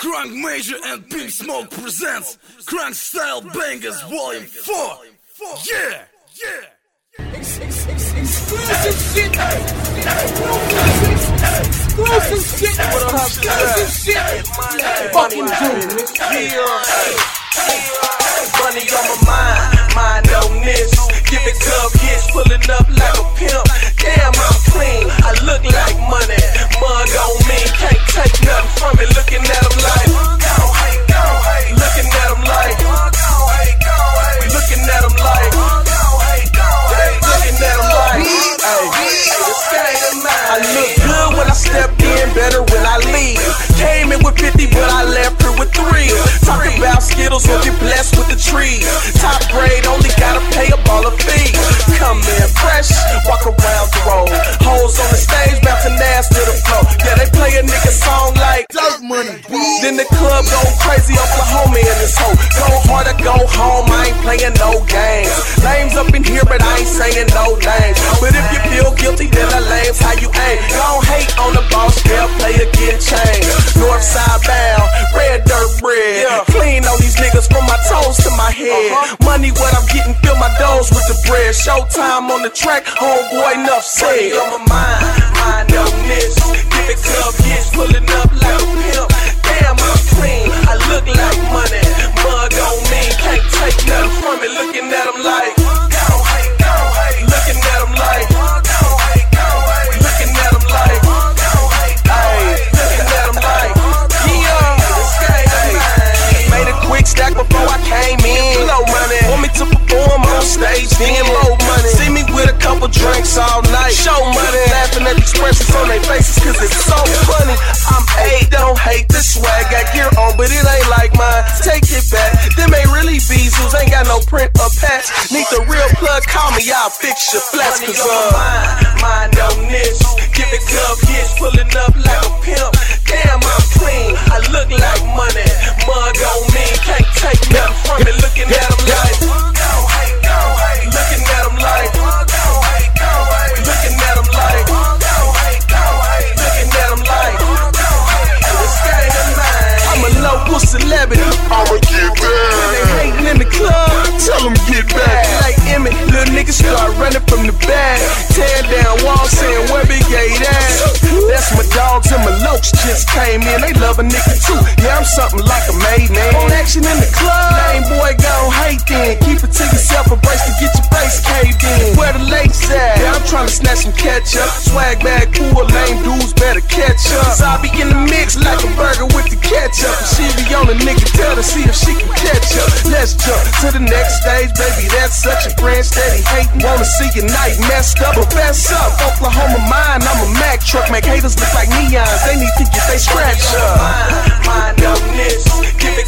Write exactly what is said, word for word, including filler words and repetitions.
Crunk Major and Pink Smoke presents Crunk Style Bangers Volume four. Yeah, yeah. Exclusive shit. Exclusive shit. Exclusive shit. Fucking dude. Money on my mind, mind on this. Give it club hits, pulling up like a pimp. Damn, I'm clean, I look like money. Mug on me, can't take nothing from it. Looking at them like, looking at them like, looking at them like, looking at them like, I look good when I step in, better when I leave. Came in with fifty, but I left her with three. Talking about Skittles, will get blessed with the trees. Top grade, only gotta pay a ball of fee. Come in fresh, walk around the road. Hoes on the stage, bouncing ass to the floor. Yeah, they play a nigga song like Dirt Money. Then the club go crazy, Oklahoma in this hoe. Go hard or go home, I ain't playing no games. Lames up in here, but I ain't saying no names. But if you feel guilty, then the lames how you aim. Don't hate on the boss, they'll play to get changed. North side bound, red dirt bread. Yeah. Clean on these niggas from my toes to my head. Uh-huh. Money what I'm getting, fill my doors with the bread. Showtime on the track, homeboy, enough said. Money on my mind, mind on this. Give it club hits, pulling up like a pimp. Damn, I'm clean, I look like money. Mug on me, can't take nothing from it. Looking at them like, looking at them like, looking at them like, ayy, looking at them like, yeah. Made a quick stack before I came in. Low money, want me to perform on stage, then low money. See me with a couple drinks all night. Show money, laughing at the expressions on their faces, cause it's so funny. I'm eight, don't hate the swag. Got gear on, but it ain't like mine. Take it back, them ain't really Beezos, ain't got no print or patch. Need the real plug, call me, I'll fix your flats. Cause uh, mind, mind on this. Give it club hits, pulling up like a pimp. Damn, I'm clean, I look like money. Mug on me, can't take nothing from it. Looking at them like, looking at them like, looking at them like, looking at them like, I'm a local celebrity, I'ma get back. When they hating in the club, tell them get back. Like Emmett, little niggas start running from the back. Tear down walls saying where Big Gate at. That's my dogs and my lokes just came in. They love a nigga too. Yeah, I'm something like a maid man. On action in the club, lame boy gon' hate then. Keep it to yourself, a brace to get your face caved in. Where the lakes at? Yeah, I'm trying to snatch some ketchup. Swag bag cool, lame dudes better catch up. Cause I be in the mix like a burger with the ketchup. And she be on a nigga tell to see if she can catch up. Let's jump to the next stage, baby. That's such a grand steady hating. Wanna see your night messed up, but fess up. Oklahoma mine, I'm a Mack truck. Make haters look like neons, they need to get they scratch up. Mind, mind on this. Give it